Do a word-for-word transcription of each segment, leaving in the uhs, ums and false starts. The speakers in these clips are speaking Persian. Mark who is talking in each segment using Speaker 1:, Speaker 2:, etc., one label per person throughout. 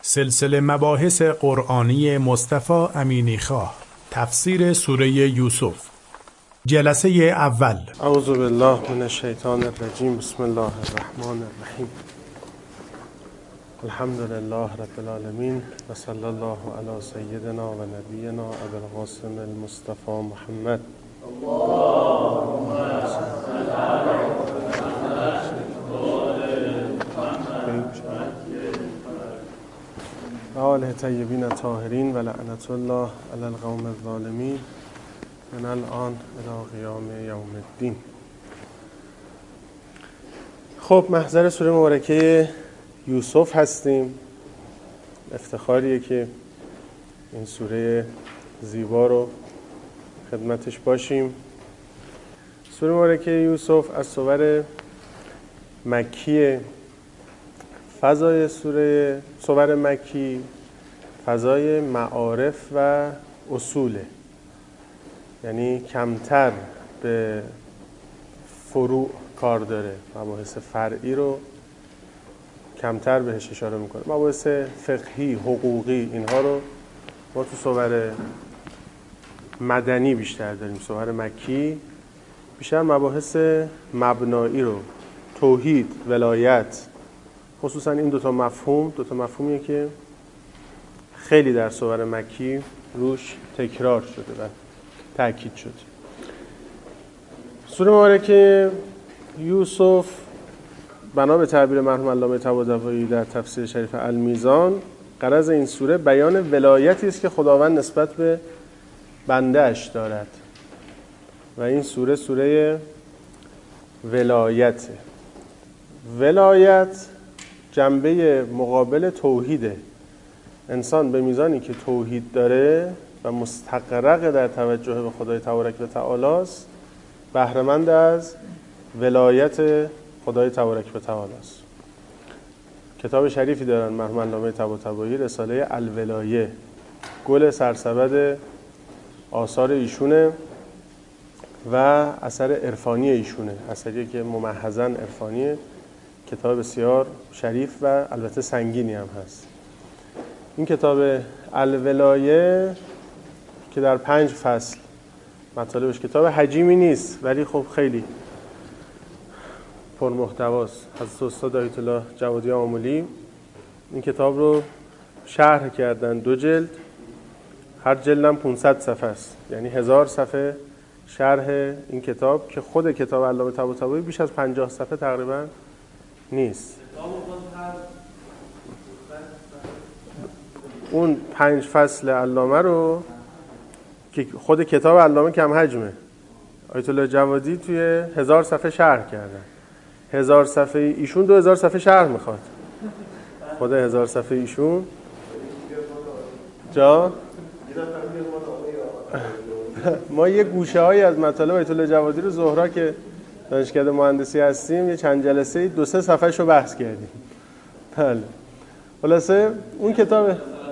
Speaker 1: سلسله مباحث قرآنی مصطفی امینی خواه، تفسیر سوره یوسف، جلسه اول.
Speaker 2: اعوذ بالله من الشیطان الرجیم. بسم الله الرحمن الرحیم. الحمد لله رب العالمین و صلی الله علی سیدنا و نبینا ابی القاسم المصطفى محمد. و آله طیبین الطاهرین و لعنت الله علی القوم الظالمین من الان الی قیام یوم الدین. خب محضر سوره مبارکه یوسف هستیم. افتخاریه که این سوره زیبا رو خدمتش باشیم. سوره مبارکه یوسف از سور مکیه. فضای سوره سور مکی فضای معارف و اصوله، یعنی کمتر به فروع کار داره، مباحث فرعی رو کمتر بهش اشاره میکنه. مباحث فقهی، حقوقی، اینها رو ما تو سور مدنی بیشتر داریم. سور مکی بیشتر مباحث مبنایی رو، توحید، ولایت، خصوصا این دوتا مفهوم دوتا مفهومیه که خیلی در سور مکی روش تکرار شده و تأکید شده. سوره مبارکه یوسف بنا به تعبیر مرحوم علامه طباطبایی در تفسیر شریف المیزان، غرض این سوره بیان ولایتی است که خداوند نسبت به بنده اش دارد و این سوره سوره ولایته. ولایت جنبه مقابل توحیده. انسان به میزانی که توحید داره و مستغرق در توجه به خدای تبارک و تعالی است، بهره‌مند از ولایت خدای تبارک و تعالی است. کتاب شریفی دارن مرحوم علامه طباطبایی، رساله الولایه، گل سرسبد آثار ایشونه و اثر عرفانی ایشونه، اثری که ممحضاً عرفانیه، کتاب بسیار شریف و البته سنگینی هم هست. این کتاب الولایه که در پنج فصل مطالبش، کتاب حجیمی نیست ولی خب خیلی پرمحتواست. حضرت استاد آیت الله جوادی آملی این کتاب رو شرح کردن، دو جلد، هر جلدم پانصد صفحه است، یعنی هزار صفحه شرح این کتاب که خود کتاب علامه طباطبایی بیش از پنجاه صفحه تقریبا نیست. اون پنج فصل علامه رو که خود کتاب علامه کم حجمه، آیت الله جوادی توی هزار صفحه شرح کردن. هزار صفحه ایشون دو هزار صفحه شرح میخواد. خود هزار صفحه ایشون جا ما یه گوشه هایی از مطالب آیت الله جوادی رو زهرا که دانشکده مهندسی هستیم یه چند جلسه دو سه صفحه شو بحث کردیم. بله. خلاصه اون کتاب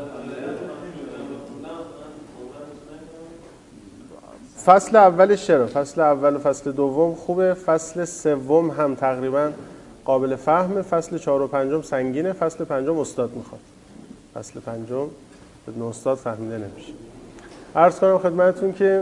Speaker 2: فصل اولش چرا؟ فصل اول و فصل دوم خوبه، فصل سوم هم تقریبا قابل فهمه، فصل چهار و پنجم سنگینه، فصل پنجم استاد میخواد. فصل پنجم بدون استاد فهمیده نمیشه. عرض کنم خدمتتون که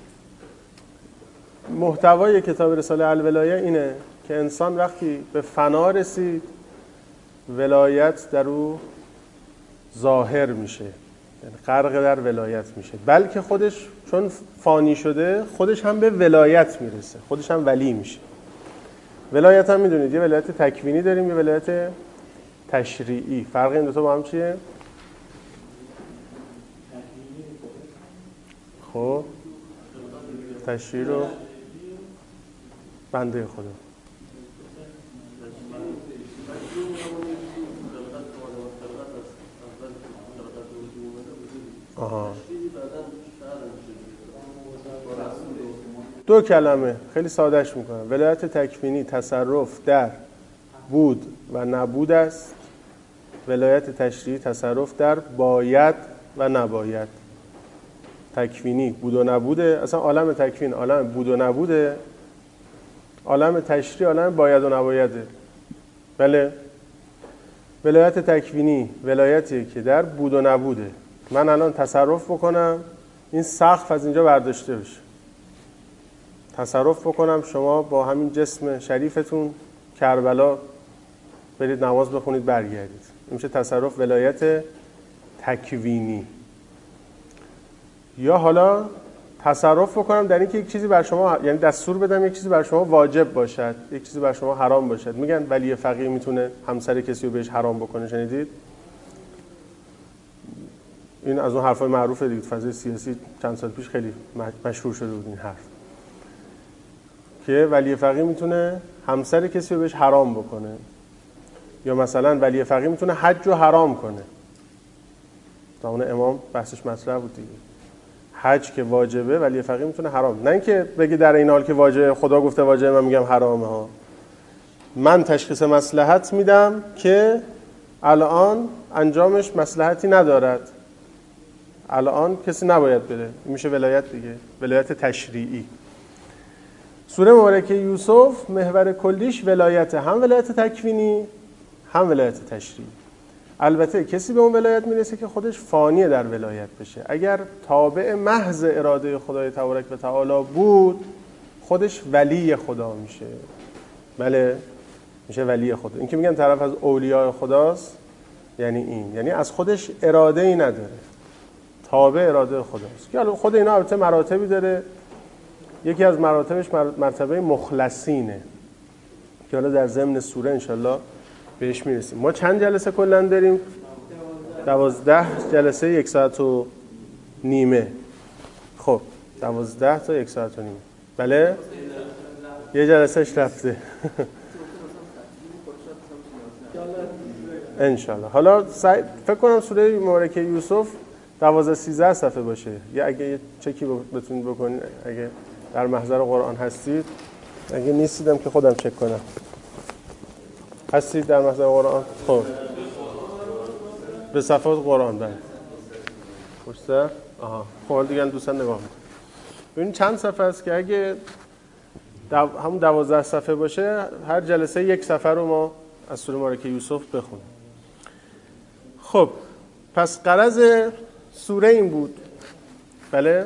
Speaker 2: محتوای کتاب رساله الولایه اینه که انسان وقتی به فنا رسید، ولایت در او ظاهر میشه، یعنی غرق در ولایت میشه، بلکه خودش چون فانی شده خودش هم به ولایت میرسه، خودش هم ولی میشه. ولایت هم میدونید یه ولایت تکوینی داریم، یه ولایت تشریعی. فرق این دوتا با هم چیه؟ خب تشریع رو بنده خدا، آها دو کلمه خیلی سادهش میکنم. ولایت تکوینی تصرف در بود و نبود است. ولایت تشریعی تصرف در باید و نباید. تکوینی بود و نبوده، اصلا عالم تکوین عالم بود و نبوده، عالم تشریع عالم باید و نبایده. بله ولایت تکوینی ولایتیه که در بود و نبوده. من الان تصرف بکنم این سقف از اینجا برداشته بشه، تصرف بکنم شما با همین جسم شریفتون کربلا برید نماز بخونید برگردید. این میشه تصرف ولایت تکوینی. یا حالا تصرف بکنم در اینکه یک چیزی بر شما، یعنی دستور بدم یک چیزی بر شما واجب باشد، یک چیزی بر شما حرام باشد. میگن ولی فقیه میتونه همسر کسی رو بهش حرام بکنه، شنیدید؟ این از اون حرفای معروفه دیگه، فضای سیاسی چند سال پیش خیلی مشهور شده بود این حرف، که ولی فقیه میتونه همسر کسی رو بهش حرام بکنه. یا مثلا ولی فقیه میتونه حج رو حرام کنه. تا اون امام بحثش مطرح بود دیگه، حج که واجبه ولی فقیه میتونه حرام، نه اینکه بگی در این حال که واجبه خدا گفته واجبه من میگم حرامه ها. من تشخیص مصلحت میدم که الان انجامش مصلحتی ندارد، الان کسی نباید بره. این میشه ولایت دیگه، ولایت تشریعی. سوره مبارکه یوسف محور کلیش ولایت، هم ولایت تکوینی هم ولایت تشریعی. البته کسی به اون ولایت میرسه که خودش فانیه در ولایت بشه. اگر تابع محض اراده خدای تبارک و تعالی بود خودش ولی خدا میشه. بله میشه ولی خدا. این که میگن طرف از اولیاء خداست یعنی این، یعنی از خودش اراده ای نداره، تابع اراده خداست. که حالا خود اینا البته مراتبی داره. یکی از مراتبش مرتبه مخلصینه که حالا در ضمن سوره انشالله بهش میرسیم. ما چند جلسه کلا داریم؟ دوازده جلسه یک ساعت و نیمه. خب دوازده تا یک ساعت و نیمه. بله یه جلسهش رفته انشالله. حالا فکر کنم سوره مبارکه یوسف دوازده سیزده صفحه باشه. یا اگه یه چکی بتونید بکنید اگه در محضر قرآن هستید، اگه نیستیدم که خودم چک کنم. هستید در محضر قرآن؟ خب به صفحات قرآن بله خوشته؟ آها خب دیگه دوستان نگاه میکنم ببینید چند صفحه است که اگه دو... همون دوازده صفحه باشه هر جلسه یک صفحه رو ما از سوره مبارکه یوسف بخونیم. خب پس غرض سوره این بود. بله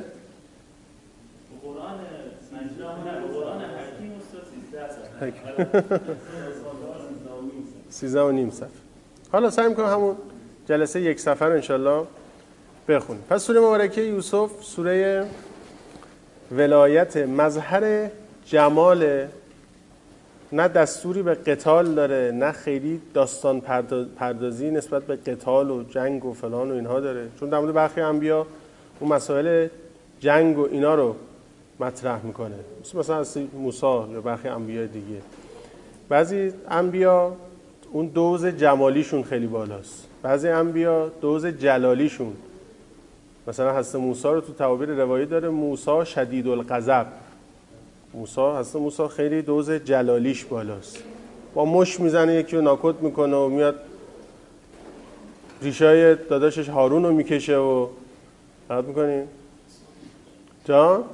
Speaker 2: سیزده و نیم صفحه. حالا سعی میکنم همون جلسه یک صفحه رو انشالله بخونیم. پس سوره مبارکه یوسف سوره ولایت، مظهر جمال، نه دستوری به قتال داره نه خیلی داستان پردازی نسبت به قتال و جنگ و فلان و اینها داره، چون در مورد برخی انبیا اون مسائل جنگ و اینا رو مطرح میکنه، مثلا از موسی یا برخی انبیا دیگه. بعضی انبیا اون دوز جمالیشون خیلی بالاست، بعضی انبیا دوز جلالیشون، مثلا حضرت موسی رو تو تعابیر روایی داره موسی شدید الغضب. موسی حضرت موسی خیلی دوز جلالیش بالاست، با مش میزنه یکی رو ناکت میکنه و میاد ریشای داداشش هارون رو میکشه و قرد میکنین جان.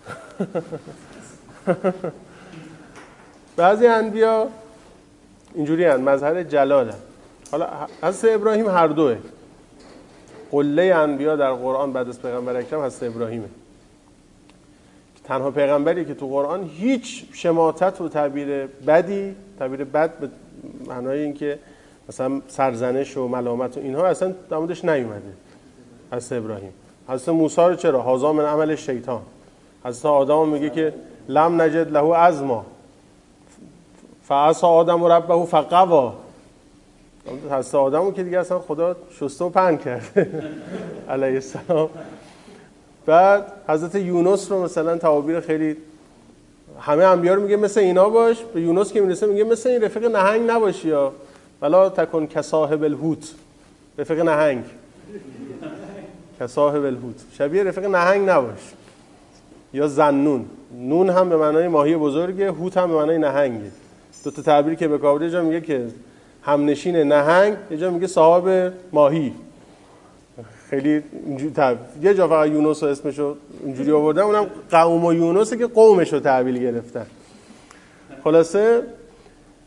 Speaker 2: بعضی انبیا اینجوری هستند، مظهر جلال هستند. حالا حضرت ابراهیم هر دوه. قله انبیا در قرآن بعد از پیغمبر اکرم حضرت ابراهیمه، تنها پیغمبری که تو قرآن هیچ شماتت و تعبیر بدی، تعبیر بد به معنای این که مثلا سرزنش و ملامت و اینها اصلا در موردش نیومده. حضرت ابراهیم. حضرت موسی رو چرا؟ هذا من عمل شیطان. حضرت آدم میگه که لم نجد له عزما فعصى آدم ربه فغوى. حضرت آدمو که دیگه اصلا خدا شسته و پهن کرده علیه السلام. بعد حضرت یونس رو مثلا تعابیر خیلی، همه انبیا رو میگه مثل اینا باش، به یونس که میرسه میگه مثل این رفیق نهنگ نباشی یا ولا تکن کصاحب الحوت. رفیق نهنگ کصاحب الحوت، شبیه رفیق نهنگ نباش. یا ذنون، نون هم به معنای ماهی بزرگه، حوت هم به معنای نهنگه. دو تا تعبیری که به کار برده، جا میگه که همنشین نهنگ، یه جا میگه صاحب ماهی. خیلی اینجوری تعبیر. یه جا فقط یونس رو اسمشو اینجوری آوردن، اونم قوم و یونسه که قومشو تحویل گرفتن. خلاصه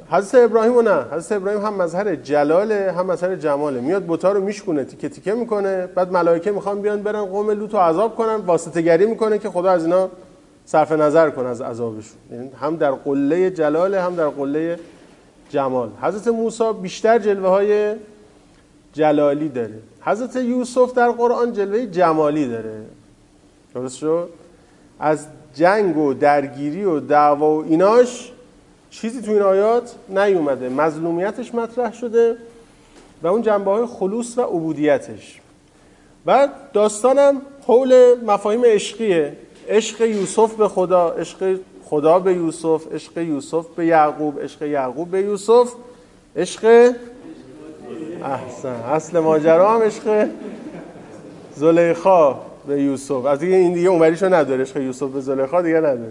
Speaker 2: حضرت ابراهیم و نه، حضرت ابراهیم هم مظهر جلاله هم مظهر جماله. میاد بوتا رو میشکونه، تیکه تیکه میکنه، بعد ملائکه میخوان بیان برن قوم لوط رو عذاب کنن، واسطه گری میکنه که خدا از اینا صرف نظر کنه از عذابشون. یعنی هم در قله جلاله هم در قله جمال. حضرت موسی بیشتر جلوه های جلالی داره. حضرت یوسف در قرآن جلوه جمالی داره. درست شد؟ از جنگ و درگیری و دعوا و ایناش چیزی تو این آیات نیومده. مظلومیتش مطرح شده و اون جنبه‌های خلوص و عبودیتش. بعد داستانم حول مفاهیم عشقیه. عشق یوسف به خدا، عشق خدا به یوسف، عشق یوسف به یعقوب، عشق یعقوب به یوسف، عشق احسن اصل ماجرا هم عشق زلیخا به یوسف. از دیگه این دیگه اونوریشو نداره، عشق یوسف به زلیخا دیگه نداره.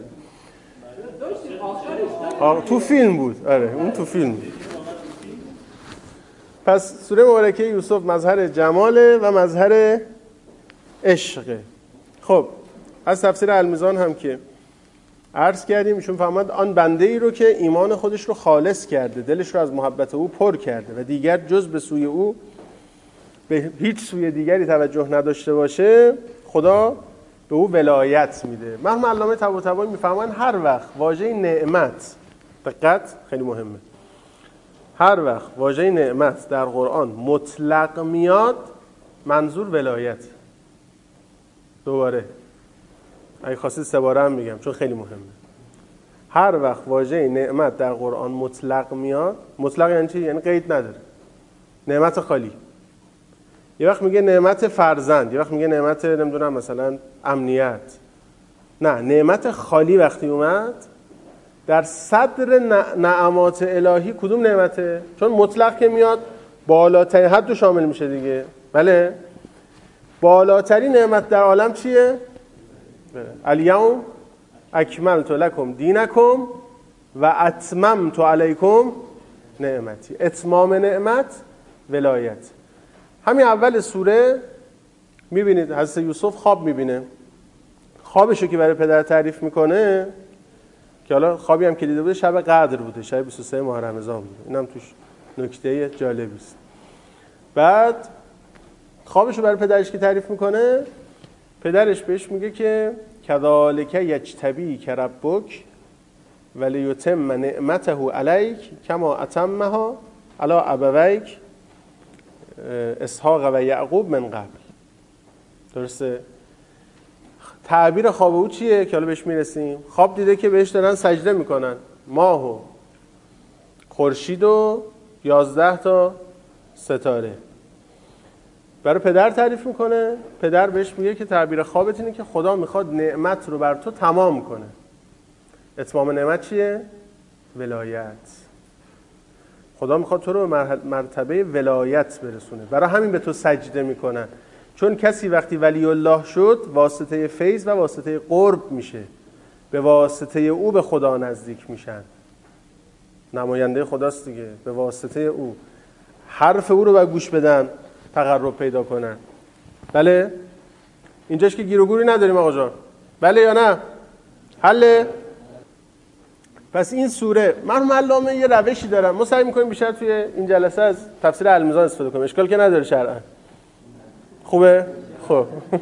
Speaker 2: آه تو فیلم بود. آره اون تو فیلم بود. پس سوره مبارکه یوسف مظهر جماله و مظهر عشقه. خب از تفسیر المیزان هم که عرض کردیم، ایشون فرمود آن بنده ای رو که ایمان خودش رو خالص کرده، دلش رو از محبت او پر کرده و دیگر جز به سوی او به هیچ سوی دیگری توجه نداشته باشه، خدا به او ولایت میده. مرحوم علامه طباطبایی میفهمن هر وقت واژه نعمت، دقت خیلی مهمه، هر وقت واژه نعمت در قرآن مطلق میاد منظور ولایت. دوباره اگه خواستید سه باره هم میگم چون خیلی مهمه. هر وقت واژه نعمت در قرآن مطلق میاد، مطلق یعنی چی؟ یعنی قید نداره، نعمت خالی. یه وقت میگه نعمت فرزند، یه وقت میگه نعمت نمیدونم مثلا امنیت. نه، نعمت خالی وقتی اومد در صدر نعمات الهی کدوم نعمته؟ چون مطلق که میاد بالاترین حد رو شامل میشه دیگه. بله، بالاترین نعمت در عالم چیه؟ الیوم اکملت لکم دینکم و اتممت علیکم نعمتی. اتمام نعمت ولایت. همین اول سوره میبینید حضرت یوسف خواب میبینه. خوابشو که برای پدر تعریف میکنه که حالا خوابی هم که دیده بوده شب قدر بوده، شب بیست و سه ماه رمضان بوده. اینم توش نکته جالبی است. بعد خوابشو برای پدرش که تعریف میکنه، پدرش بهش میگه که کذالک یجتبیک ربک ولیتم نعمته علیک کما اتمها علی ابویک اسحاق و یعقوب من قبل. درسته؟ تعبیر خواب او چیه که حالا بهش میرسیم؟ خواب دیده که بهش دارن سجده میکنن، ماه و خورشید و یازده تا ستاره. برای پدر تعریف میکنه. پدر بهش میگه که تعبیر خوابت اینه که خدا میخواد نعمت رو بر تو تمام کنه. اتمام نعمت چیه؟ ولایت. خدا میخواد تو رو به مرتبه ولایت برسونه، برای همین به تو سجده میکنن. چون کسی وقتی ولی الله شد واسطه فیض و واسطه قرب میشه، به واسطه او به خدا نزدیک میشن. نماینده خداست دیگه، به واسطه او حرف او رو به گوش بدن، تقرب پیدا کنن. بله؟ اینجاش که گیر و گوری نداریم آقا جان. بله یا نه؟ حله؟ پس این سوره مرحوم علامه یه روشی دارن، ما سعی میکنیم بیشتر توی این جلسه از تفسیر المیزان استفاده کنیم. اشکال که نداره شرعا. خوبه؟ خب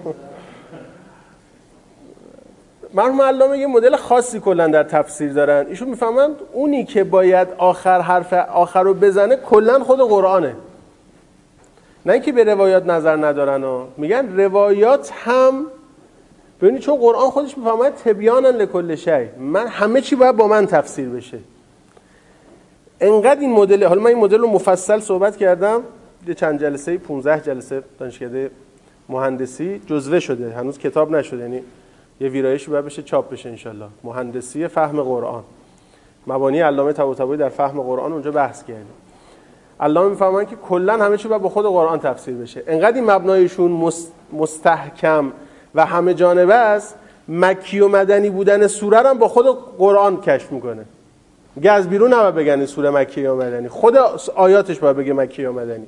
Speaker 2: مرحوم علامه یه مدل خاصی کلا در تفسیر دارن. ایشون میفهمند اونی که باید آخر حرف آخر رو بزنه کلا خود قرآنه، نه اینکه به روایات نظر ندارن و میگن روایات هم ببینید، چون قرآن خودش میفهمه تبیانا لکل شیء، من همه چی باید با من تفسیر بشه. انقدر این مدل، حالا من این مدل رو مفصل صحبت کردم یه چند جلسه، پانزده جلسه دانشکده مهندسی جزوه شده، هنوز کتاب نشده، یعنی یه ویرایشی باید بشه چاپ بشه انشالله. مهندسی فهم قرآن، مبانی علامه طباطبایی در فهم قرآن، اونجا بحث کردیم. علامه میفهمن که کلا همه چی باید با خود قرآن تفسیر بشه. انقدر این مبنایشون مستحکم و همه جانبه است، مکی و مدنی بودن سوره رو هم با خود قرآن کشف میکنه. میگه از بیرون نباید بگن این سوره مکی یا مدنی، خود آیاتش باید بگه مکی یا مدنی.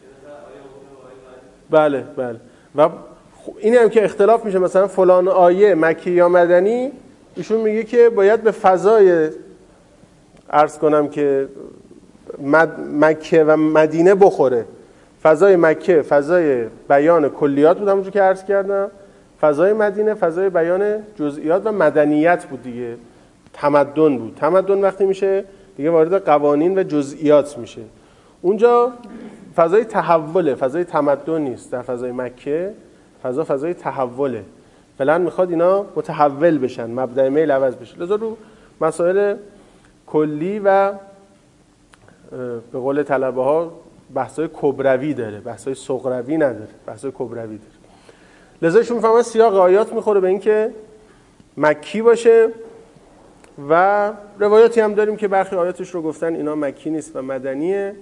Speaker 2: بله بله. و این هم که اختلاف میشه، مثلا فلان آیه مکی یا مدنی، ایشون میگه که باید به فضای عرض کنم که مکه و مدینه بخوره. فضای مکه فضای بیان کلیات بود همونجور که عرض کردم، فضای مدینه فضای بیان جزئیات و مدنیت بود دیگه، تمدن بود. تمدن وقتی میشه دیگه وارد قوانین و جزئیات میشه. اونجا فضای تحوله، فضای تمدن نیست. در فضای مکه فضا فضای تحوله، فعلا میخواد اینا متحول بشن، مبدأ میل عوض بشه. لذا رو مسائل کلی و به قول طلبه ها بحثای کبروی داره، بحثای صغروی نداره، بحثای کبروی داره. لذا ایشون میفهمن سیاق آیات میخوره به اینکه مکی باشه و روایاتی هم داریم که برخی آیاتش رو گفتن اینا مکی نیست و مدنیه،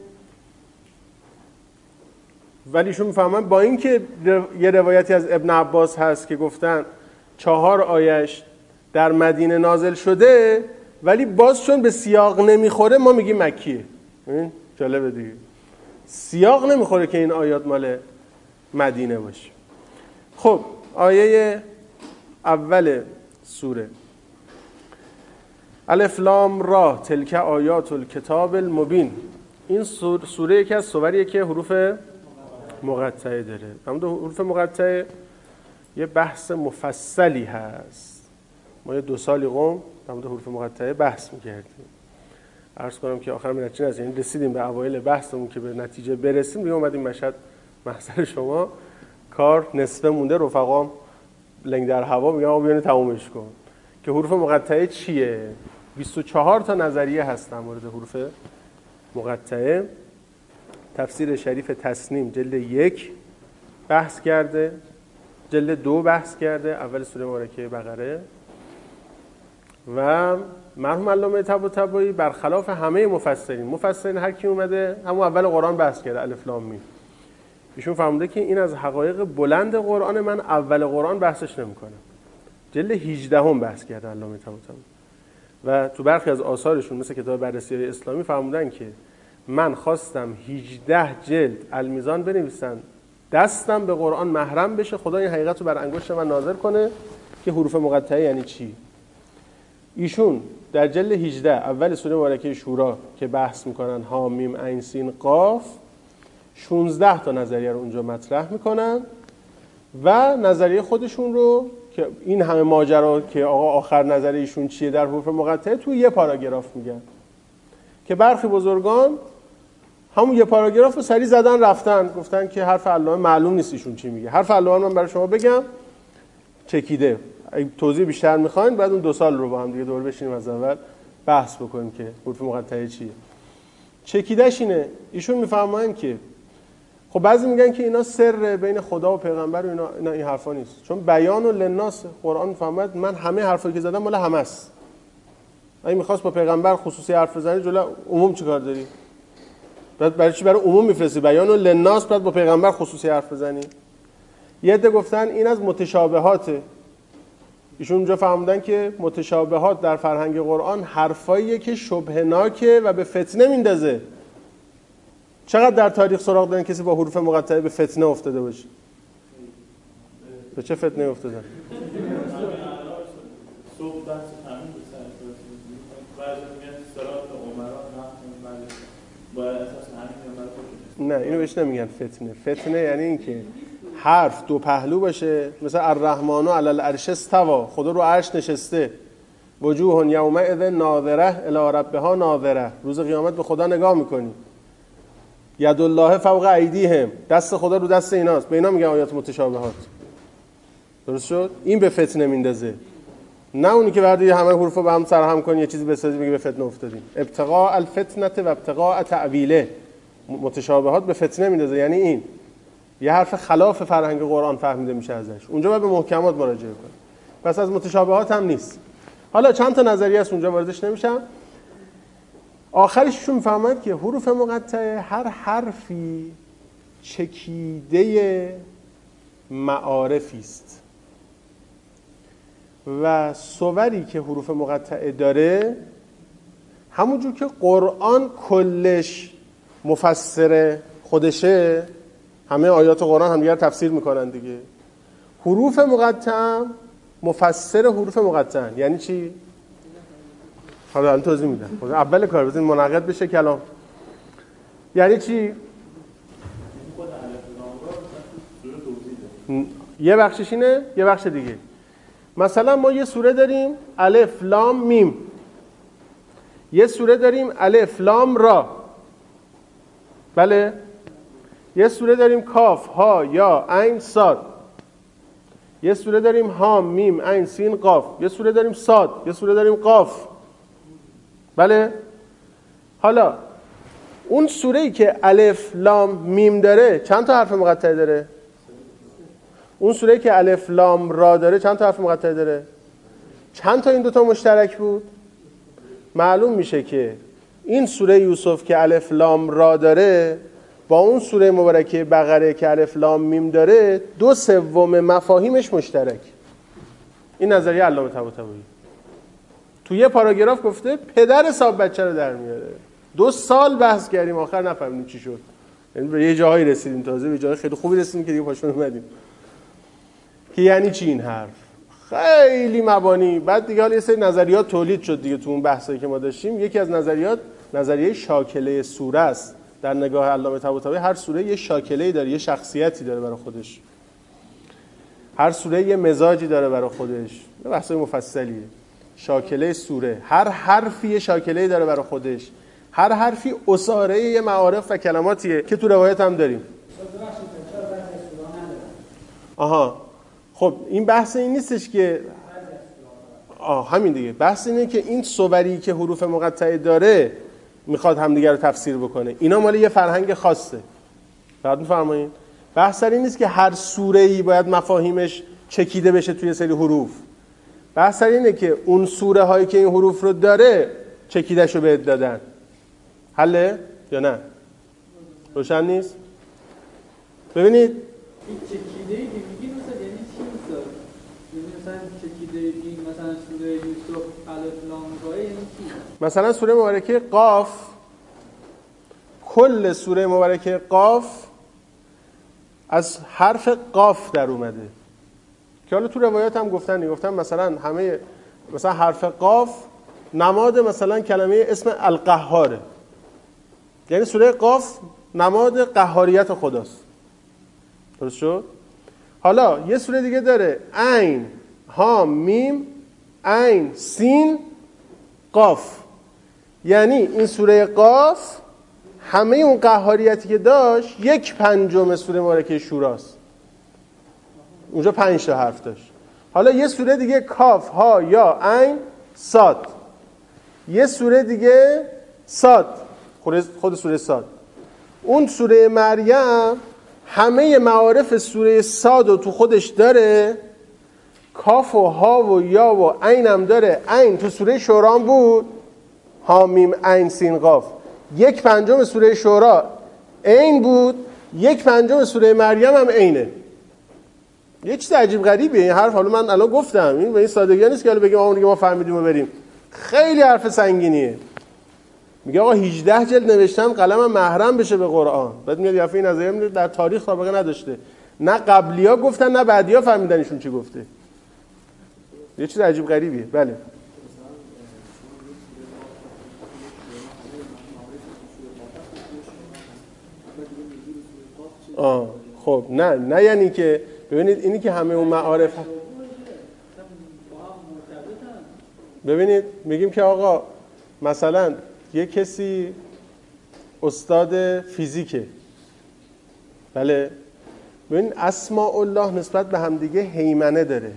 Speaker 2: ولی ایشون میفهمن با اینکه یه روایتی از ابن عباس هست که گفتن چهار آیش در مدینه نازل شده، ولی باز چون به سیاق نمیخوره ما میگیم مکیه. این جالبه دیگه، سیاق نمیخوره که این آیات مال مدینه باشه. خب آیه اول سوره الف لام را تلک آیات الکتاب المبین. این سوره یکی از سوریه که حروف مقطعه داره. اما دو حروف مقطعه یه بحث مفصلی هست. ما یه دو سالی قم در مورد حروف مقطعه بحث می‌کردیم. عرض کنم که آخر نتیجه از این رسیدیم به اوایل بحثمون که به نتیجه برسیم، دیگه اومدیم مشهد محضر شما، کار نصفه مونده، رفقام لنگ در هوا میگن آقا بیان تمومش کن. که حروف مقطعه چیه؟ بیست و چهار تا نظریه هست در مورد حروف مقطعه. تفسیر شریف تسنیم جلد یک بحث کرده، جلد دو بحث کرده، اول سوره مبارکه بقره. و مرحوم علامه طباطبایی برخلاف همه مفسرین، مفسرین هر کی اومده همون اول قرآن بحث کرده الف لام میم، ایشون فهمیده که این از حقایق بلند قرآن، من اول قرآن بحثش نمی‌کنم. جلد هجده هم بحث کرده علامه طباطبایی و تو برخی از آثارشون مثل کتاب بررسی اسلامی فرمودن که من خواستم هجده جلد المیزان بنویسن دستم به قرآن محرم بشه، خدا این حقیقت رو بر انگشت من ناظر کنه که حروف مقطعه یعنی چی. ایشون در جلد هجده اول سوره مبارکه شورا که بحث میکنن ها میم عین سین قاف، شانزده تا نظریه رو اونجا مطرح میکنن و نظریه خودشون رو که این همه ماجرا که آقا آخر نظریه ایشون چیه در حروف مقطعه توی یه پاراگراف میگن که برخی بزرگان همون یه پاراگراف رو سری زدن رفتن گفتن که حرف علامه معلوم نیست ایشون چی میگه. حرف علامه من برای شما بگم چکیده، اگه توضیح بیشتر میخواین بعد اون دو سال رو با هم دیگه دور بشینیم از اول بحث بکنیم که حروف مقطعه چیه. چکیدهش اینه، ایشون میفهمن که خب بعضی میگن که اینا سر بین خدا و پیغمبر و اینا, اینا این حرفا نیست، چون بیان و للناس قرآن میفهمد من همه حرفایی که زدم مال همه است. اگه میخواست با پیغمبر خصوصی حرف بزنی جلو عموم چیکار داری؟ بعد برای چی برای عموم میفرستی بیان و للناس بعد با پیغمبر خصوصی حرف بزنی؟ یه عده گفتن این از متشابهاته. ایشون اونجا فهمیدن که متشابهات در فرهنگ قرآن حرفاییه که شبهناکه و به فتنه میندازه. چقدر در تاریخ سراغ دارن کسی با حروف مقطعه به فتنه افتاده باشه؟ به چه فتنه افتادن؟ نه اینو بهش نمیگن فتنه. فتنه یعنی این که حرف دو پهلو باشه، مثل الرحمن علی العرش استوى، خدا رو عرش نشسته، وجوه یومئذ ناظره الی ربها ناظره، روز قیامت به خدا نگاه میکنی، ید الله فوق ایدیهم، دست خدا رو دست ایناست، به اینا میگن آیات متشابهات. درست شد؟ این به فتنه میندازه، نه اونی که بعد همه حروف رو به هم سرهم کنی یه چیزی بسازی میگه به فتنه افتادیم. ابتغاء الفتنه و ابتغاء تعویله، متشابهات به فتنه میندازه، یعنی این یه حرف خلاف فرهنگ قرآن فهمیده میشه ازش، اونجا باید به محکمات مراجعه کنی. پس از متشابهات هم نیست. حالا چند تا نظریه است اونجا واردش نمیشم. آخرشون میفهمند که حروف مقطعه هر حرفی چکیده معارفی است و صوری که حروف مقطعه داره همونجور که قرآن کلش مفسر خودشه، همه آیات قرآن هم دیگر تفسیر میکنن دیگه، حروف مقطعه مفسر حروف مقطعه. یعنی چی؟ حالا الان توضیح میدم. اول کار بزنید منعقد بشه کلام. یعنی چی؟ یه بخشش اینه، یه بخش دیگه. مثلا ما یه سوره داریم الف لام میم، یه سوره داریم الف لام را، بله؟ یه سوره داریم کاف ها یا عین صاد، یه سوره داریم هام میم عین سین قاف، یه سوره داریم صاد، یه سوره داریم قاف، بله؟ حالا اون سوره‌ای که الف لام میم داره چند تا حرف مقطعه داره؟ اون سوره‌ای که الف لام را داره چند تا حرف مقطعه داره؟ چند تا این دوتا مشترک بود؟ معلوم میشه که این سوره یوسف که الف لام را داره با اون سوره مبارکه بقره که الف لام میم داره دو سوم مفاهیمش مشترک. این نظریه علامه طباطبایی تو یه پاراگراف گفته پدر حساب بچه رو در میاره. دو سال بحث کردیم آخر نفهمیدیم چی شد. یعنی به یه جایی رسیدیم، تازه به جای خیلی خوبی رسیدیم که دیگه پاشون اومدیم که یعنی چی این حرف. خیلی مبانی. بعد دیگه حالا یه سری نظریات تولید شد دیگه تو اون بحثایی که ما داشتیم. یکی از نظریات نظریه شاکله سوره است. در نگاه علامه طباطبایی هر سوره یه شاکله‌ای داره، یه شخصیتی داره برای خودش. هر سوره یه مزاجی داره برای خودش. یه بحثای مفصلیه. شاکله سوره، هر حرفی یه شاکله‌ای داره برای خودش. هر حرفی اساره یه معارف و کلماتیه که تو روایت هم داریم. آها. خب این بحث این نیستش که آه همین دیگه. بحث اینه که این صوری که حروف مقطعه داره میخواد همدیگه رو تفسیر بکنه. اینا مال یه فرهنگ خاصه. بعد میفرمایید بحث این نیست که هر سوره‌ای باید مفاهیمش چکیده بشه توی سری حروف. بحث اینه که اون سوره هایی که این حروف رو داره چکیدهشو بهت دادن. حله یا نه؟ روشن نیست؟ ببینید
Speaker 3: این چکیده‌ای که میگی مثلا یعنی چی مثلا؟ یعنی مثلا چکیده این مثلا سوره یوسف الف لام را یعنی چی؟
Speaker 2: مثلا سوره مبارکه قاف، کل سوره مبارکه قاف از حرف قاف در اومده که حالا تو روایات هم گفتن گفتن مثلا همه مثلا حرف قاف نماد مثلا کلمه اسم القهاره، یعنی سوره قاف نماد قهاریت خداست. درست شد؟ حالا یه سوره دیگه داره عین ها میم عین سین قاف، یعنی این سوره قاف همه اون قهاریتی که داشت یک پنجم سوره مبارکه شوراست. اونجا پنج تا حرف داشت. حالا یه سوره دیگه کاف ها یا عین صاد، یه سوره دیگه صاد، خود سوره صاد. اون سوره مریم همه معارف سوره صاد رو تو خودش داره، کاف و ها و یا و عین هم داره. عین تو سوره شورا بود، ها میم عین سین قاف. یک پنجم سوره شورا عین بود، یک پنجم سوره مریم هم عینه. یه چیز عجیب غریبه این حرف. حالا من الان گفتم این به این سادگی نیست که حالا بگیم آقا ما فهمیدیم و بریم. خیلی حرف سنگینیه. میگه آقا هجده جلد نوشتم قلمم محرم بشه به قرآن. بعد میاد یه این نظریه در تاریخ سابقه نداشته. نه قبلیا گفتن نه بعدیا فهمیدن ایشون چی گفته. یه چیز عجیب غریبیه. بله. آه خب نه نه یعنی که ببینید اینی که همه اون معارف ببینید میگیم که آقا مثلا یه کسی استاد فیزیکه، بله، ببین اسماء الله نسبت به همدیگه هیمنه داره.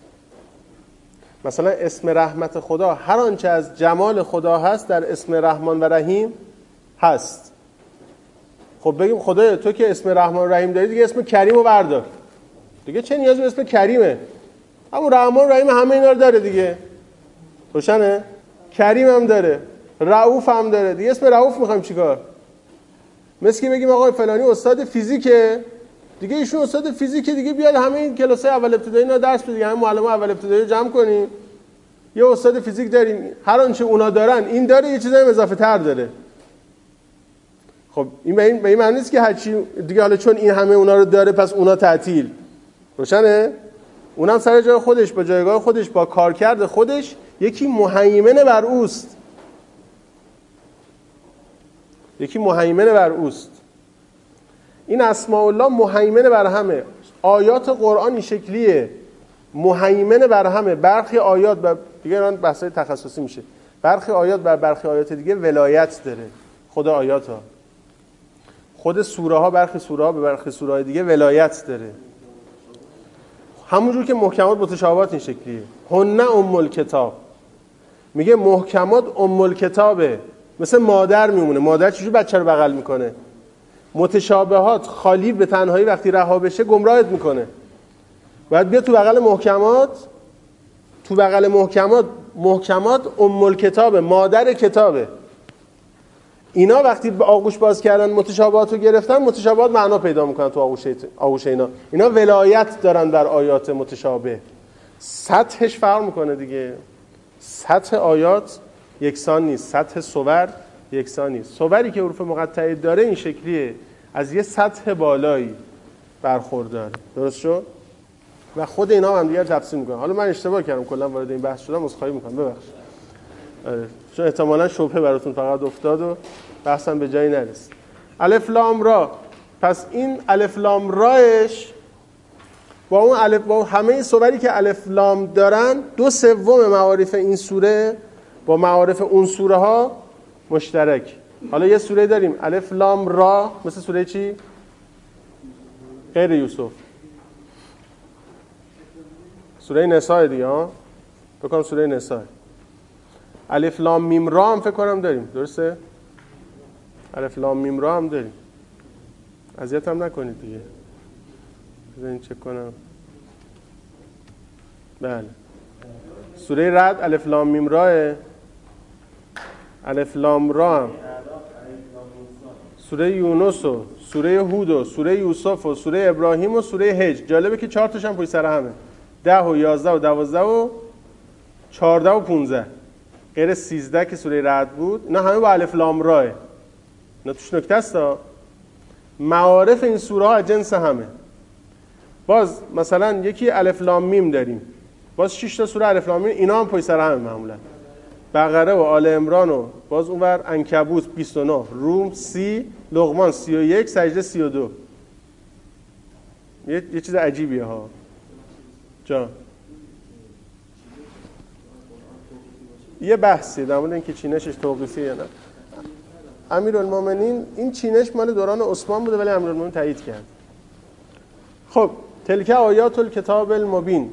Speaker 2: مثلا اسم رحمت خدا هر آنچه از جمال خدا هست در اسم رحمان و رحیم هست. خب بگیم خدایا تو که اسم رحمان و رحیم داری دیگه اسم کریم رو بردار دیگه، چه نیازی به اسم کریمه؟ همون رحمان و رحیم همه اینا رو داره دیگه. روشنه؟ کریم هم داره، رؤوف هم داره دیگه. اسم رؤوف میخوایم چیکار؟ مثل که بگیم آقا فلانی استاد فیزیکه دیگه، ایشون استاد فیزیکه دیگه، بیاد همه این کلاسای اول ابتدایی اینا درس بده دیگه، همه معلم‌ها اول ابتدایی رو جمع کنیم یه استاد فیزیک داریم، هر آنچه اونا دارن این داره، یه چیزای اضافه تر داره. خب این به این به این معنی نیست که هر چی دیگه حالا چون این همه اونا رو داره پس اونا تعطیل. روشنه؟ اونم سر جای خودش با جایگاه خودش با کارکرد خودش یکی مهیمن بر اوست. یکی مهیمن بر اوست. این اسماء الله مهیمن بر همه. آیات قرآن این شکلیه، مهیمن بر همه. برخی آیات بر دیگه الان بحثای تخصصی میشه، برخی آیات بر برخی آیات دیگه ولایت داره. خود آیات ها، خود سوره ها، برخی سوره ها به برخی سوره های دیگه ولایت داره. همونجور که محکمات متشابهات این شکلیه. هن ام الکتاب، میگه محکمات ام الکتابه، مثل مادر میمونه. مادر چجور بچه رو بغل میکنه؟ متشابهات خالی به تنهایی وقتی رها بشه گمراهت میکنه. باید بیا تو بغل محکمات، تو بغل محکمات. محکمات ام الکتابه، مادر کتابه. اینا وقتی به آغوش باز کردن متشابهات رو گرفتن، متشابهات معنا پیدا میکنن تو آغوش آغوش اینا. اینا ولایت دارن بر آیات متشابه. سطحش فرق میکنه دیگه. سطح آیات یکسان نیست، سطح صور یکسان نیست. صوری که حروف مقطعه داره این شکلیه، از یه سطح بالایی برخورداره. درست شد؟ و خود اینا هم دیگه تفسیر میکنن. حالا من اشتباه کردم، کلا وارد این بحث شدم، عذرخواهی میکنم، ببخشید. آره، چون احتمالاً شبهه براتون فقط افتاد و بحثم به جایی نرسید. الف لام را، پس این الف لام راش با اون الف، با همه صوری که الف لام دارن، دو سوم معارف این سوره با معارف اون سوره ها مشترک. حالا یه سوره داریم الف لام را، مثل سوره چی؟ غیر یوسف، سوره نساء دیگه ها، فکر کنم سوره نساء. الف لام میم را هم فکر کنم داریم، درسته؟ الف لام میم را هم داریم. اذیت هم نکنید دیگه. بذارین چک کنم. بله، سوره رعد الف لام میم راه. الف لام را هم سوره یونس و سوره هود و سوره یوسف و سوره ابراهیم و سوره حج. جالبه که چهار تاش هم پشت سر همه، ده و یازده و دوازده و چهارده و پونزده، غیر سیزده که سوره رعد بود. اینا همه با الف لام راه. اینا توش نکته است ها. معارف این سوره ها از جنس همه. باز مثلا یکی الف لام میم داریم، باز شش تا سوره الف لام میم، اینا هم پشت سر همه معمولا. بقره و آل عمران و باز اونور عنکبوت بیست و نه، روم سی، لقمان سی و یک، سجده سی و دو. یه, یه چیز عجیبیه ها جان. یه بحثی در مورد اینکه چینشش توقیفیه یا نه. امیرالمومنین این چینش مال دوران عثمان بوده ولی امیرالمومنین تایید کرد. خب تلک آیات الکتاب المبین،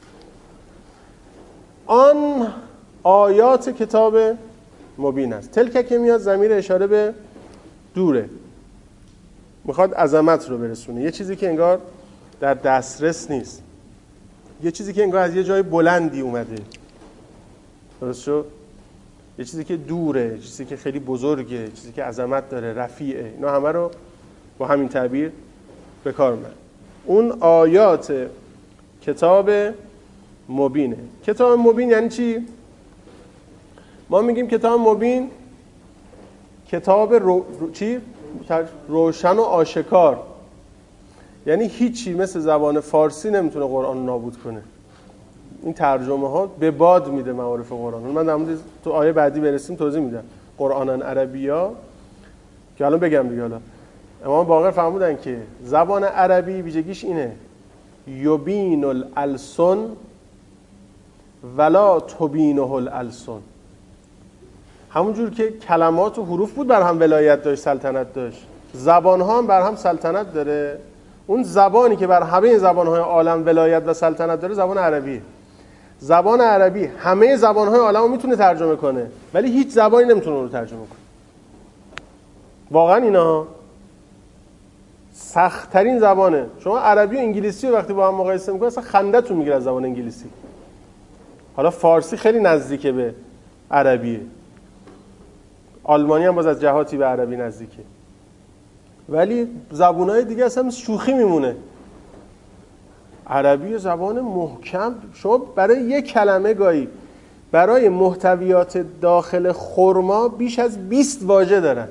Speaker 2: آن آیات کتاب مبین است. تلک که میاد ضمیر اشاره به دوره، میخواد عظمت رو برسونه. یه چیزی که انگار در دسترس نیست، یه چیزی که انگار از یه جای بلندی اومده. درست شد؟ یه چیزی که دوره، یه چیزی که خیلی بزرگه، یه چیزی که عظمت داره، رفیعه. اینا همه رو با همین تعبیر به کار میبرن. اون آیات کتاب مبینه. کتاب مبین یعنی چی؟ ما میگیم کتاب مبین کتاب رو... رو... چی؟ روشن و آشکار. یعنی هیچی مثل زبان فارسی نمیتونه قرآن رو نابود کنه. این ترجمه ها به باد میده معارف قرآن. من در مورد تو آیه بعدی برسیم توضیح میدم. قرآن عربی‌ها که الان بگم دیگه. حالا امام باقر فرمودن که زبان عربی ویژگیش اینه: یبین الالسن ولا تبینه الالسن. همونجور که کلمات و حروف بود بر هم ولایت داشت، سلطنت داشت، زبان ها هم بر هم سلطنت داره. اون زبانی که بر همه زبان های عالم ولایت و سلطنت داره زبان عربیه. زبان عربی همه زبان های عالم رو میتونه ترجمه کنه ولی هیچ زبانی نمیتونه اون رو ترجمه کنه. واقعا اینا سخت ترین زبانه. شما عربی و انگلیسی رو وقتی با هم مقایسه میکنید اصلا خندتون میگیره از زبان انگلیسی. حالا فارسی خیلی نزدیکه به عربیه، آلمانی هم باز از جهاتی به عربی نزدیکه، ولی زبانهای دیگه اصلا شوخی میمونه. عربی زبان محکم، شما برای یک کلمه گاهی برای محتویات داخل خرما بیش از بیست واژه دارن.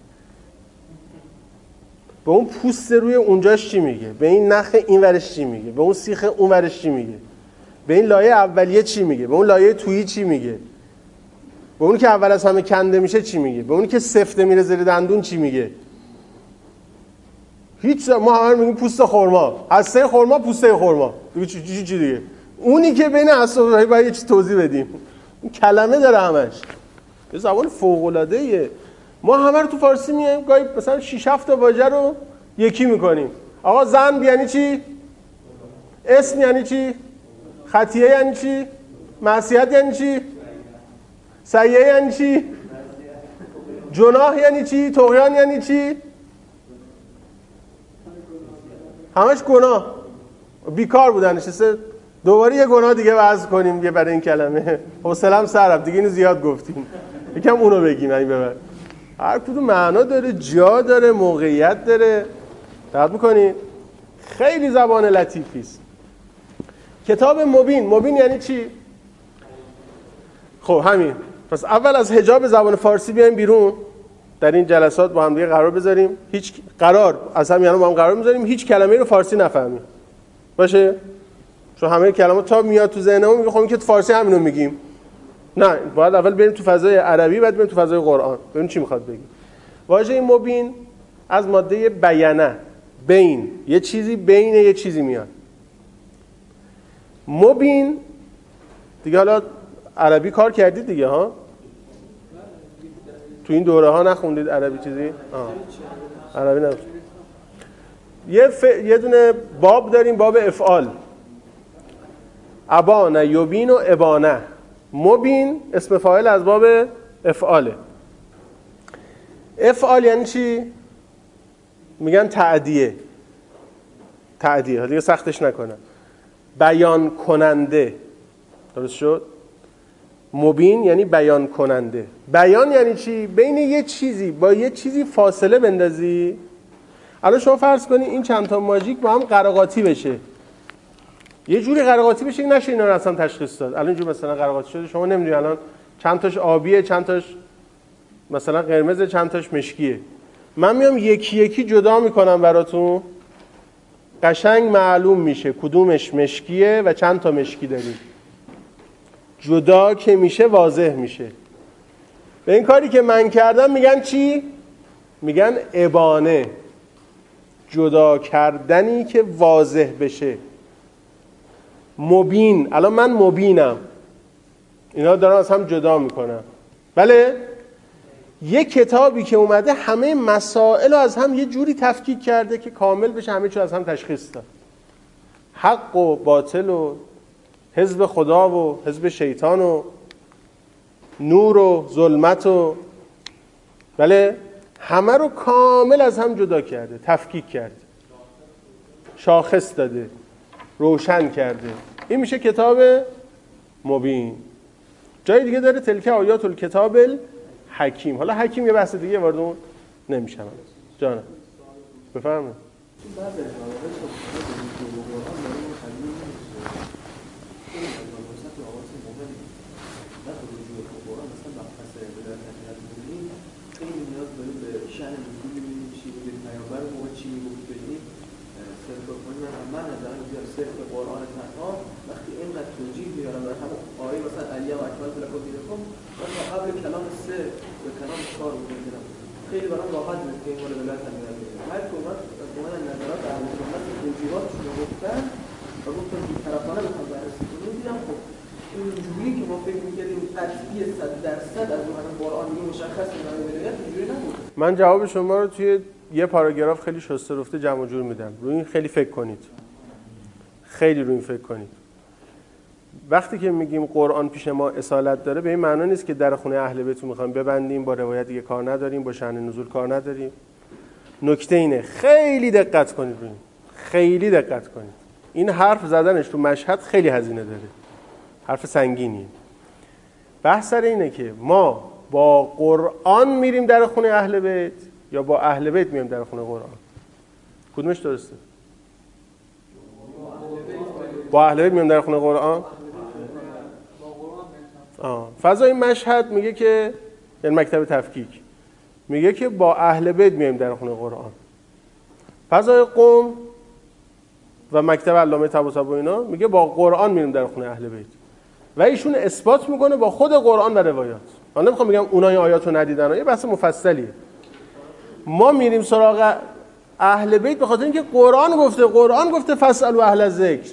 Speaker 2: به اون پوست روی اونجاش چی میگه، به این نخ این ورش چی میگه، به اون سیخ اون ورش چی میگه، به این لایه اولیه چی میگه، به اون لایه تویی چی میگه. به اونی که اول از همه کنده میشه چی میگه؟ به اونی که سفته میره زیر دندون چی میگه؟ هیچ. ما همه میگیم پوست خرما، هسته خرما، پوسته خرما، دیگه چی چی چی دیگه. اونی که بین هسته و باید یه چیز توضیح بدیم. این کلمه داره همش. یه زبان فوق العاده ایه. ما همه رو تو فارسی میایم گاهی مثلا شش هفت تا واژه رو یکی میکنیم. آقا ذنب یعنی چی؟ اسم یعنی چی؟ خطیه یعنی چی؟ معصیت یعنی چی؟ سیئه یعنی چی؟ جناح یعنی چی؟ طغیان یعنی چی؟ همش گناه. بیکار بودن نشسته دوباره یه گناه دیگه وضع کنیم یه برای این کلمه. حوصله‌ام سر رفت دیگه، اینو زیاد گفتیم. یکم اونو بگیم این ببر. هر کدوم معنا داره، جا داره، موقعیت داره. دقت می‌کنید؟ خیلی زبان لطیفی است. کتاب مبین. مبین یعنی چی؟ خب همین. پس اول از حجاب زبان فارسی بیایم بیرون. در این جلسات با هم دیگه قرار بذاریم. هیچ قرار از هم یعنی با هم قرار می‌ذاریم هیچ کلمه‌ای رو فارسی نفهمیم. باشه؟ چون همه کلمات تا میاد تو ذهنمون میگه خب این که فارسی همینو میگیم. نه، باید اول بریم تو فضای عربی، بعد بریم تو فضای قرآن. ببین چی میخواد بگه. واژه مبین از ماده بیانه، بین، یه چیزی بین یه چیزی میاد. مبین دیگه، حالا عربی کار کردید دیگه ها؟ تو این دوره ها نخوندید عربی چیزی؟ آه. عربی نخوندید. یه ف... یه دونه باب داریم، باب افعال. ابانه یبین و ابانه. مبین اسم فاعل از باب افعاله. افعال یعنی چی؟ میگن تعدیه. تعدیه، حالا دیگه سختش نکنم. بیان کننده. درست شد؟ مبین یعنی بیان کننده. بیان یعنی چی؟ بین یه چیزی با یه چیزی فاصله بندازی. الان شما فرض کنی این چند تا ماژیک با هم قراقاتی بشه. یه جوری قراقاتی بشه که نشه اینا رو اصلا تشخیص داد. الان اینجوری مثلا قراقاتی شده، شما نمیدونی الان چند تاش آبیه، چند تاش مثلا قرمزه، چند تاش مشکیه. من میام یکی یکی جدا میکنم براتون، قشنگ معلوم میشه کدومش مشکیه و چند تا مشکی داریم. جدا که میشه واضح میشه. به این کاری که من کردم میگن چی؟ میگن ابانه. جدا کردنی که واضح بشه. مبین، الان من مبینم، اینا دارن از هم جدا میکنم. بله؟ یک کتابی که اومده همه مسائل رو از هم یه جوری تفکیک کرده که کامل بشه همه چیز از هم تشخیص داد. حق و باطل و حزب خدا و حزب شیطان و نور و ظلمت و بله همه رو کامل از هم جدا کرده، تفکیک کرده، شاخص داده، روشن کرده. این میشه کتاب مبین. جای دیگه داره تلک آیات الکتاب الحکیم. حالا حکیم یه بحث دیگه وارد اون نمیشم. جانم بفرمایید.
Speaker 4: وقتی اینقدر توجیه میارم در همون آیه مثلا علی و اکمل لکم دینکم مثلا قبل کلام سه به کلام چهار میگیرم. خیلی برام راحت بود که این مورد ولایت هم میگیرم. هر کدوم از من نظرات اهل سنت توجیهاتشون رو گفتن و گفتن که طرفانه بخوام بررسی کنیم. دیدم خب اینجوری که ما فکر می‌کردیم قطعی صد درصد از اون قرآن دیگه مشخص نمی‌شه ولایت اینجوری نبود.
Speaker 2: من جواب شما رو توی یه پاراگراف خیلی شسته رفته جمع و جور میدم. روی این خیلی فکر کنید. خیلی روی این فکر کنید. وقتی که میگیم قرآن پیش ما اصالت داره به این معنا نیست که در خونه اهل بیت رو میخوایم ببندیم، با روایت دیگه کار نداریم، با شأن نزول کار نداریم. نکته اینه خیلی دقت کنید روی این. خیلی دقت کنید. این حرف زدنش تو مشهد خیلی هزینه داره. حرف سنگینیه. بحث سر اینه که ما با قرآن میریم در خونه اهل بیت یا با اهل بیت میریم در خونه قرآن. کدومش درسته؟ با اهل بیت میریم در خونه قرآن. آه. فضای مشهد میگه که یعنی مکتب تفکیک میگه که با اهل بیت میریم در خونه قرآن. فضای قم و مکتب علامه طباطبایی و اینا میگه با قرآن میریم در خونه اهل بیت و ایشون اثبات میکنه با خود قرآن و روایات. من نمیخوام بگم اونای آیاتو ندیدن، یه بحث مفصلیه. ما میریم سراغ اهل بیت به خاطر اینکه قرآن گفته، قرآن گفته فاسألوا اهل الذکر،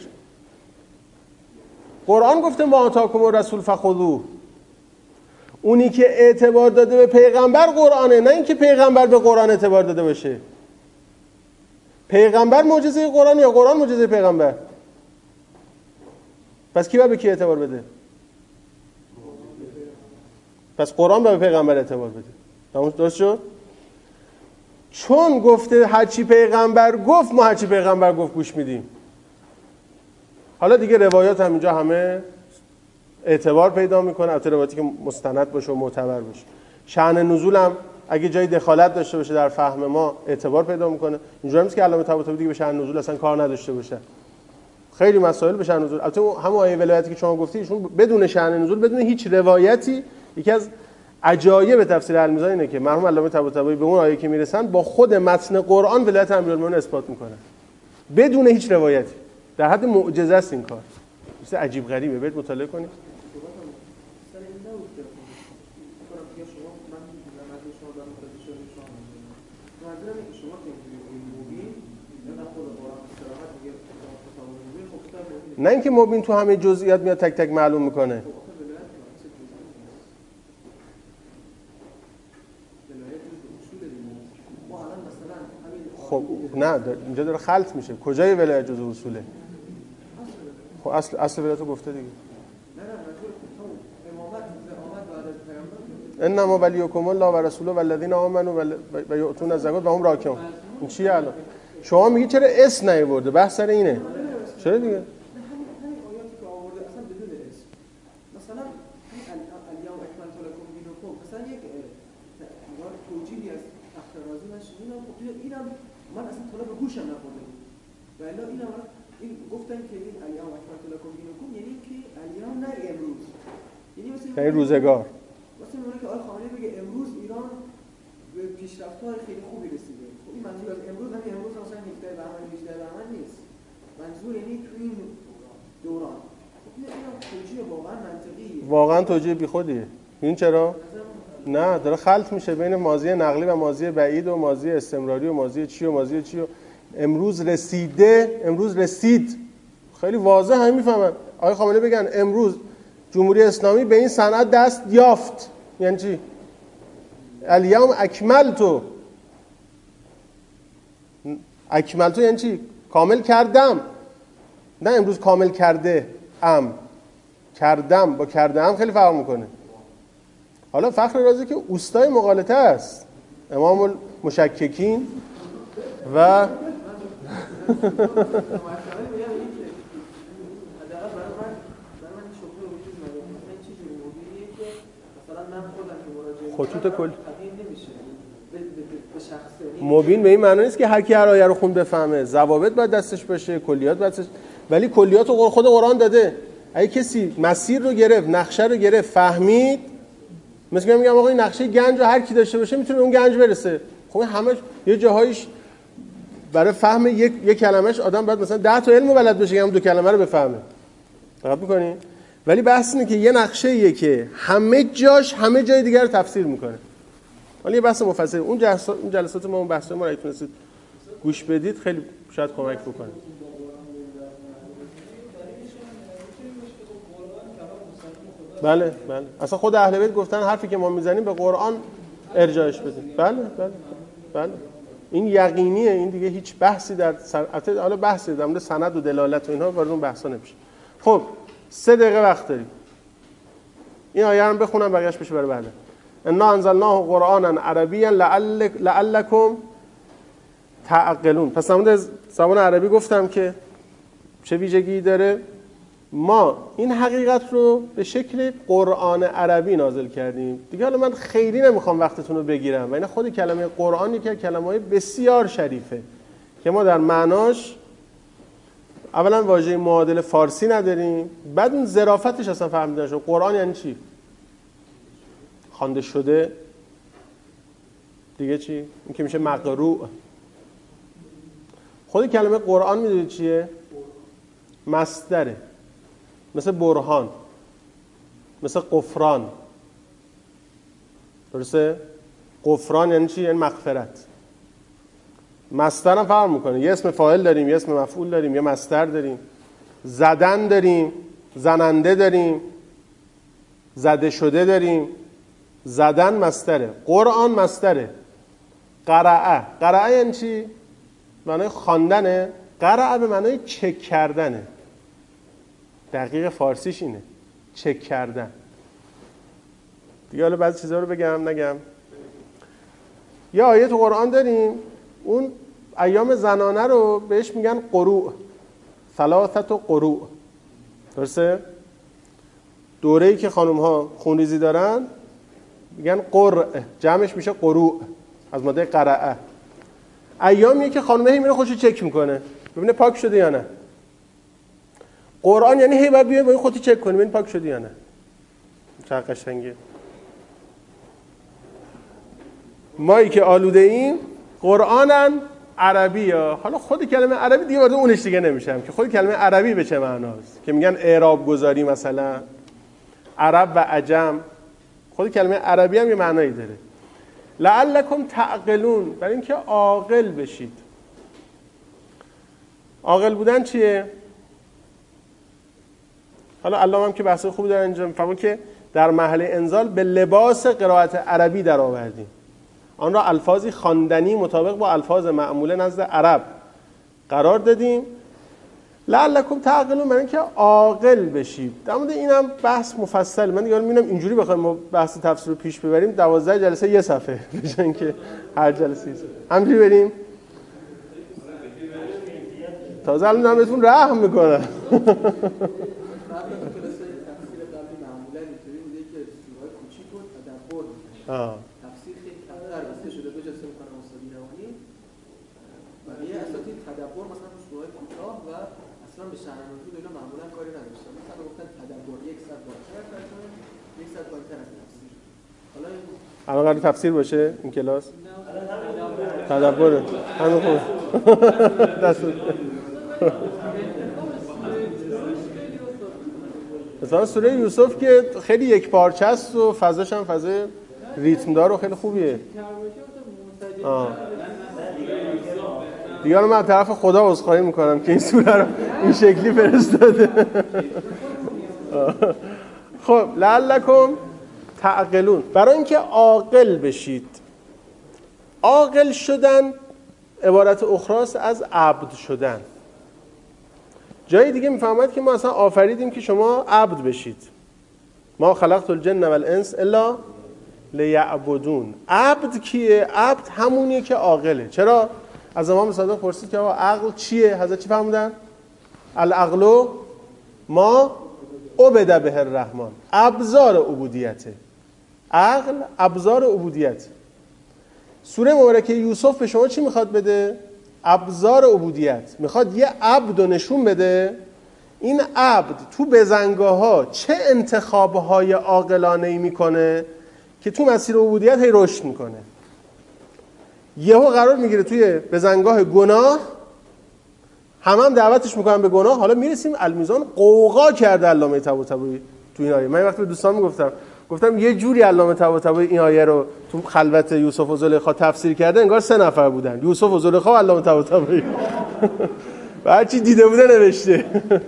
Speaker 2: قرآن گفته ما آتاکم الرسول فخذوه. اونی که اعتبار داده به پیغمبر قرآنه، نه اینکه پیغمبر به قرآن اعتبار داده باشه. پیغمبر معجزه قرآن یا قرآن معجزه پیغمبر؟ پس کی باید به کی اعتبار بده؟ پس قرآن باید به پیغمبر اعتبار بده. تمام درست شد؟ چون گفته هرچی پیغمبر گفت ما هرچی پیغمبر گفت گوش میدیم. حالا دیگه روایات هم اینجا همه اعتبار پیدا میکنه، البته روایاتی که مستند باشه و معتبر باشه. شأن نزول هم اگه جای دخالت داشته باشه در فهم ما اعتبار پیدا میکنه. اینجوری نیست که علامه طباطبایی دیگه به شأن نزول اصلا کار نداشته باشه. خیلی مسائل به شأن نزول، البته همون آیه ولایتی که شما گفتی ایشون بدون شأن نزول، بدون هیچ روایتی، یکی از عجایب تفسیر المیزان اینه که مرحوم علامه طباطبایی به اون آیه که میرسن با خود متن قرآن ولایت امیرالمومنین اثبات میکنن بدون هیچ روایتی. در حد معجزه است این کار. چیز عجیب غریبه، برید مطالعه کنید. نه اینکه مبین تو همه جزئیات میاد تک تک معلوم میکنه. خب نه اینجا داره خلط میشه. کجای ولایت جزء اصوله؟ خب اصل اصل ولایتو گفته دیگه. انما ولیکم الله و رسوله والذین آمنوا و یؤتون الزکات و هم راکعون. این چیه الان؟ شما میگی چرا اس نیورده؟ بحث سر اینه. چرا دیگه؟
Speaker 4: من اصلا طلب گوشم نخورده بود و الا اینا این گفتن که این الیام اکملت لکم دینکم یعنی که الیام نه امروز، یعنی مثلا
Speaker 2: این روزگار
Speaker 4: مثلا میگه که آقای خامنه‌ای بگه امروز ایران به پیشرفت‌های خیلی خوبی رسیده. خب این منظور از امروز هم امروز مثلا هفده بهمن هجده بهمن نیست، منظور یعنی تو این دوران. خب اینا توجیه واقعا منطقیه، واقعا
Speaker 2: توجیه بیخودیه. این چرا؟ نه داره خلط میشه بین ماضی نقلی و ماضی بعید و ماضی استمراری و ماضی چی و ماضی چی و امروز رسیده، امروز رسید. خیلی واضح هم میفهمن. آقای خامنه‌ای بگن امروز جمهوری اسلامی به این صنعت دست یافت، یعنی چی؟ الیوم اکملتو. اکملتو یعنی چی؟ کامل کردم. نه امروز کامل کرده ام، کردم با کردم خیلی فرق میکنه. حالا فخر رازی که اوستای مغالطه است، امام المشککین و خطوط کل مبین به این معنی نیست که هر کی هر آیه رو خون بفهمه. ضوابط باید دستش باشه، کلیات باید دستش، ولی کلیات رو خود قرآن داده. اگه کسی مسیر رو گرفت، نقشه رو گرفت، فهمید، مثل که میگم آقا این نقشه گنج رو هر کی داشته باشه میتونه به اون گنج برسه. خب همش یه جاهایش برای فهم یک یک کلمهش آدم باید مثلا ده تا علم بلد بشه که هم دو کلمه رو بفهمه. دقت می‌کنی؟ ولی بحث اینه که یه نقشه‌ایه که همه جاش همه جای دیگر رو تفسیر میکنه. حالا یه بحث مفصل اون جلسات اون جلسات ما اون بحث ما رو تونستید گوش بدید خیلی شاید کمک بکنه. بله بله اصلا خود اهل بیت گفتن حرفی که ما میزنیم به قرآن ارجاعش بدیم. بله بله بله این یقینیه. این دیگه هیچ بحثی در البته حالا بحثی در مورد سند و دلالت و اینها وارد اون بحثا نمیشه. خب سه دقیقه وقت داریم. این آیه رو بخونم بقیه‌اش بشه برای بعد. انا انزلناه قرآنا عربیا لعلکم تعقلون. پس در زبان عربی گفتم که چه ویژگی داره. ما این حقیقت رو به شکل قرآن عربی نازل کردیم. دیگه حالا من خیلی نمیخوام وقتتون رو بگیرم و این خود کلمه قرآن یکی از کلمه‌های بسیار شریفه که ما در معناش اولا واژه معادل فارسی نداریم، بعد اون ظرافتش اصلا فهمیده نشد. قرآن یعنی چی؟ خوانده شده. دیگه چی؟ این که میشه مقروء. خود کلمه قرآن میدونید چیه؟ مصدره، مثل برهان، مثل غفران، درسته؟ غفران یعنی چی؟ یعنی مغفرت. مصدر هم فرق میکنه، یه اسم فاعل داریم، یه اسم مفعول داریم، یه مصدر داریم. زدن داریم، زننده داریم، زده شده داریم. زدن مصدره، قرآن مصدره. قرأه، قرأه یعنی چی؟ معنای خواندنه. قرأه به معنای چک کردنه. دقیق فارسیش اینه، چک کردن. دیگه حالا بعضی چیزا رو بگم نگم. یه آیه تو قرآن داریم، اون ایام زنانه رو بهش میگن قروء، ثلاثت و قروء. درسته؟ دوره‌ای که خانم ها خونریزی دارن میگن قرء، جمعش میشه قروء، از ماده قرأه. ایامیه که خانمه هی میره خودشو چک میکنه ببینه پاک شده یا نه. قرآن یعنی هی باید بیای با این خودت چک کنی ببین پاک شده یا نه. چه قشنگه. مایی که آلوده ایم قرآنن عربی ها. حالا خود کلمه عربی دیگه وارد اونش دیگه نمیشم که خود کلمه عربی به چه معناست، که میگن اعراب گذاری مثلا عرب و عجم. خود کلمه عربی هم یه معنایی داره. لعلکم تعقلون، برای اینکه عاقل بشید. عاقل بودن چیه؟ حالا علامه هم که بحث خوبی داره اینجا میفهمون که در محل انزال به لباس قرائت عربی در آوردیم، آن را الفاظی خواندنی مطابق با الفاظ معموله نزد عرب قرار دادیم. لعلکم تعقلون، برای اینکه عاقل بشید. در مورد اینم بحث مفصل، من دیگه میبینم اینجوری بخوایم ما بحث تفسیر رو پیش ببریم دوازده جلسه یه صفحه بشن که هر جلسه همینجوری بریم. تازه الان دارم بهتون رحم میکنم. آه.
Speaker 4: تفسیر خیلی کمتر بسته شده به جلسه میکنم استادی روانی و یه اساتید تدبر مثلا تو سوره‌های کوتاه و اصلا به شأن نزول اینا معمولا کاری نداشتن. مثلا گفتن تدبر صد بالاتر از ترجمه، صد بالاتر از تفسیر. حالا
Speaker 2: الان قرار تفسیر باشه این کلاس؟ تدبره. همین خوب. دست مثلا سوره یوسف که خیلی یک پارچه است و فضاش هم فضای ریتمدار و خیلی خوبیه. آه. دیگه من از طرف خدا عذرخواهی میکنم که این سوره رو این شکلی فرستاده. خب لعلکم تعقلون، برای اینکه عاقل بشید. عاقل شدن عبارت اخراست از عبد شدن. جای دیگه میفهمد که ما اصلا آفریدیم که شما عبد بشید. ما خلقت الجن والانس الا لیعبدون. عبد کیه؟ عبد همونیه که عاقله. چرا؟ از امام صادق پرسید که عقل چیه؟ حضرت چی فرمودن؟ العقل ما عبد به الرحمن، ابزار عبودیته. عقل ابزار عبودیت. سوره مبارکه یوسف به شما چی میخواد بده؟ ابزار عبودیت. میخواد یه عبد رو نشون بده. این عبد تو بزنگاه ها چه انتخابهای عاقلانه‌ای میکنه که تو مسیر عبودیت هی رشد میکنه. یهو قرار میگیره توی بزنگاه گناه، همه هم دعوتش میکنن به گناه. حالا میرسیم المیزان قوقا کرده علامه طباطبایی تو این آیه. من وقتی به دوستان میگفتم گفتم یه جوری علامه طباطبایی این آیه رو تو خلوت یوسف و زلیخا تفسیر کرده انگار سه نفر بودن، یوسف و زلیخا و علامه طباطبایی. و هر چی دیده بوده نوشته.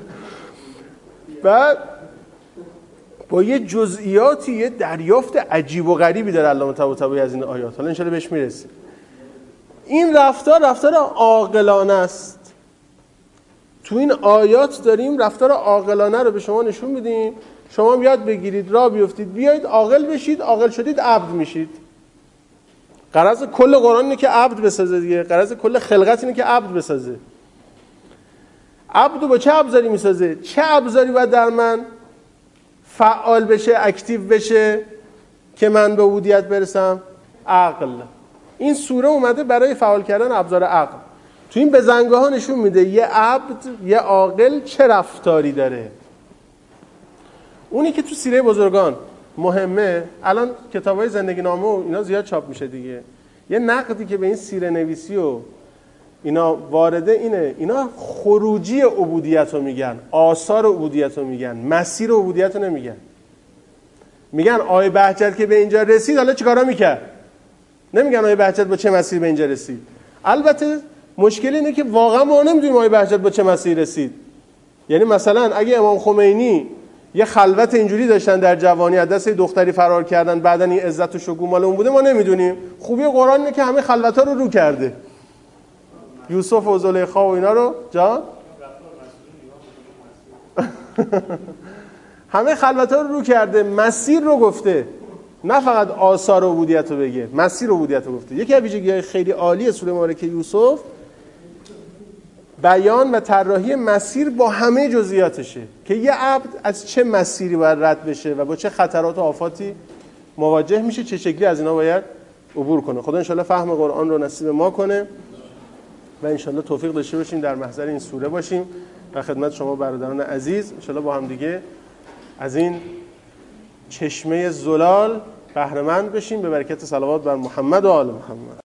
Speaker 2: بعد با یه جزئیاتی یه دریافت عجیب و غریبی داره علامه طباطبایی از این آیات. حالا ان شاءالله بهش میرسیم. این رفتار رفتار عاقلانه است. تو این آیات داریم رفتار عاقلانه رو به شما نشون میدیم. شما یاد بگیرید، راه بیفتید، بیایید عاقل بشید. عاقل شدید عبد میشید. غرض کل قرآن اینه که عبد بسازه دیگه. غرض کل خلقت اینه که عبد بسازه. عبدو با چه ابزاری میسازه؟ چه ابزاری باید در من فعال بشه، اکتیو بشه که من به عبودیت برسم؟ عقل. این سوره اومده برای فعال کردن ابزار عقل. تو این بزنگاه ها نشون میده یه عبد، یه عاقل چه رفتاری داره. اونی که تو سیره بزرگان مهمه، الان کتابای زندگی نامه و اینا زیاد چاپ میشه دیگه. یه نقدی که به این سیره نویسی و اینا وارده اینه، اینا خروجی عبودیت رو میگن، آثار عبودیت رو میگن، مسیر عبودیت رو نمیگن. میگن آقای بهجت که به اینجا رسید حالا چیکارا میکرد؟ نمیگن آقای بهجت با چه مسیری به اینجا رسید. البته مشکل اینه که واقعا ما نمیدونیم آقای بهجت با چه مسیری رسید. یعنی مثلا اگه امام خمینی یه خلوت اینجوری داشتن در جوانی، از دست دختری فرار کردن، بعدن این عزت و شکوه مال اون بوده، ما نمیدونیم. خوبی قرآن اینه که همه خلوت‌ها رو رو کرده. یوسف و زلیخا و اینا رو جان همه خلوت‌ها رو رو کرده، مسیر رو گفته، نه فقط آثار عبودیت رو بگه، مسیر عبودیت رو گفته. یکی از ویژگی‌های خیلی عالی سوره مبارکه یوسف بیان و طراحی مسیر با همه جزئیاتشه که یه عبد از چه مسیری باید رد بشه و با چه خطرات و آفاتی مواجه میشه، چه شکلی از اینا باید عبور کنه. خدا انشالله فهم قرآن رو نصیب ما کنه و انشالله توفیق داشته باشیم در محضر این سوره باشیم و خدمت شما برادران عزیز انشالله با هم دیگه از این چشمه زلال بهره مند بشیم به برکت صلوات بر محمد و آل محمد.